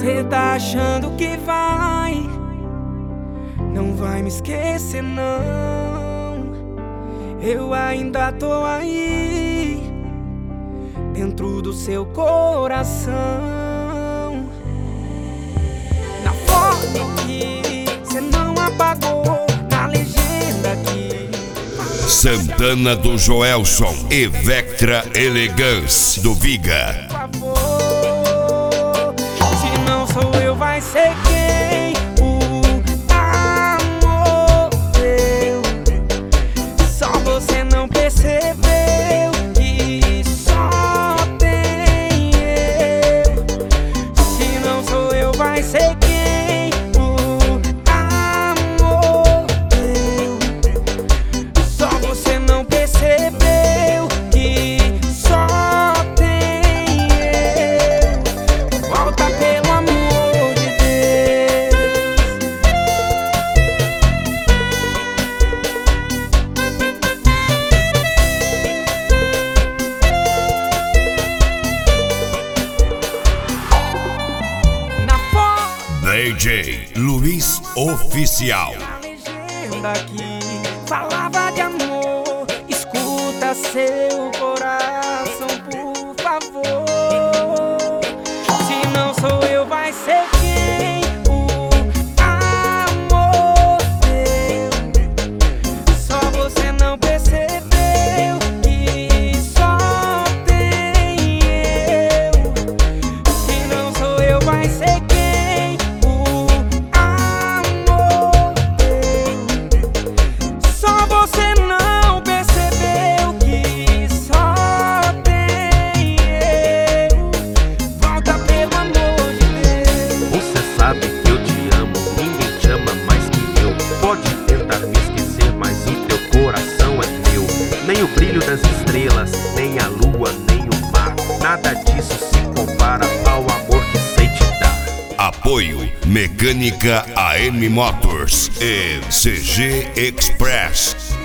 Cê tá achando que não vai me esquecer não. Eu ainda tô aí, dentro do seu coração. Na foto que cê não apagou, na legenda aqui Santana do Joelson e Vectra Elegance do Viga. Por favor, se não sou eu, vai ser quem? O amor teu. Só você não percebeu que só tem eu. Se não sou eu, vai ser quem? O amor teu. Só você não percebeu que só tem eu. Volta, pelo amor de Deus. Na foto DJ Luiz Oficial. a legenda aqui falava de amor. Escuta seu coração, por favor. Se não sou eu, vai ser quem? O amor teu. Só você não percebeu que só tem eu. Se não sou eu, vai ser quem? O amor teu. Só você não percebeu que só tem eu. Volta, pelo amor de Deus. Você sabe que eu te amo, ninguém te ama mais que eu. Pode tentar me esquecer, mas o teu coração é meu. Nem o brilho das estrelas, nem a lua, nem o mar, nada disso se compara ao amor que sei te dar. Apoio Mecânica AM Motors e CG Express.